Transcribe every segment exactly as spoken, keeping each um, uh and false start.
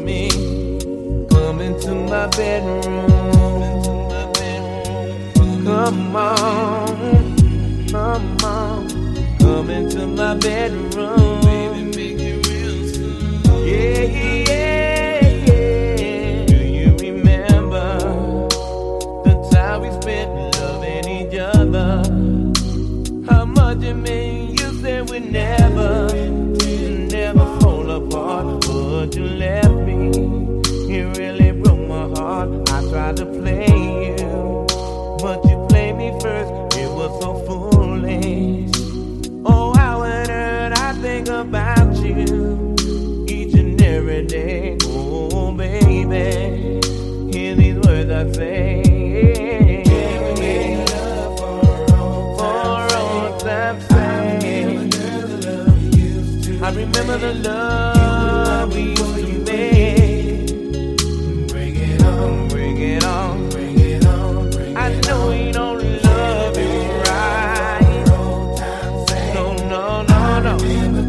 me. Come into my bedroom. Come on, come on. Come into my bedroom. Baby, make it real slow. Yeah, yeah, yeah. Do you remember the time we spent loving each other? How much it meant you said we never, never fall apart. But you left me, it really broke my heart. I tried to play you, but you played me first. It was so foolish. Oh, how it hurt. I think about you each and every day. Oh, baby, hear these words I say. I remember the love we used to make. Bring it on, bring it on, bring it on, bring it on. I know he don't love you right. No, no, no, no.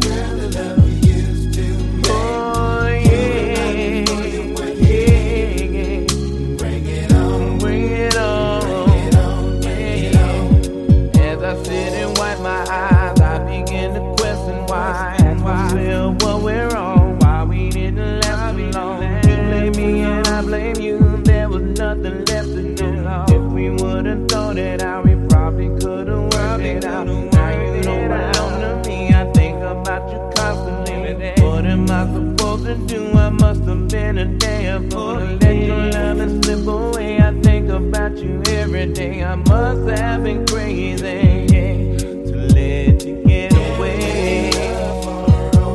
Oh, yeah, yeah. Bring it on, bring it on, yeah. As I sit and wipe my eyes, I begin to question why. What we're on, why we didn't last too long. You blame me and I blame you. There was nothing left to do. If we would've thought it out, we probably could've worked it out. Now you don't belong to me. I think about you constantly. What am I supposed to do? I must have been a damn fool to let your loving slip away. I think about you every day. I must have been crazy, yeah, to let you get away.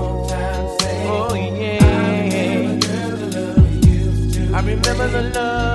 I remember the love.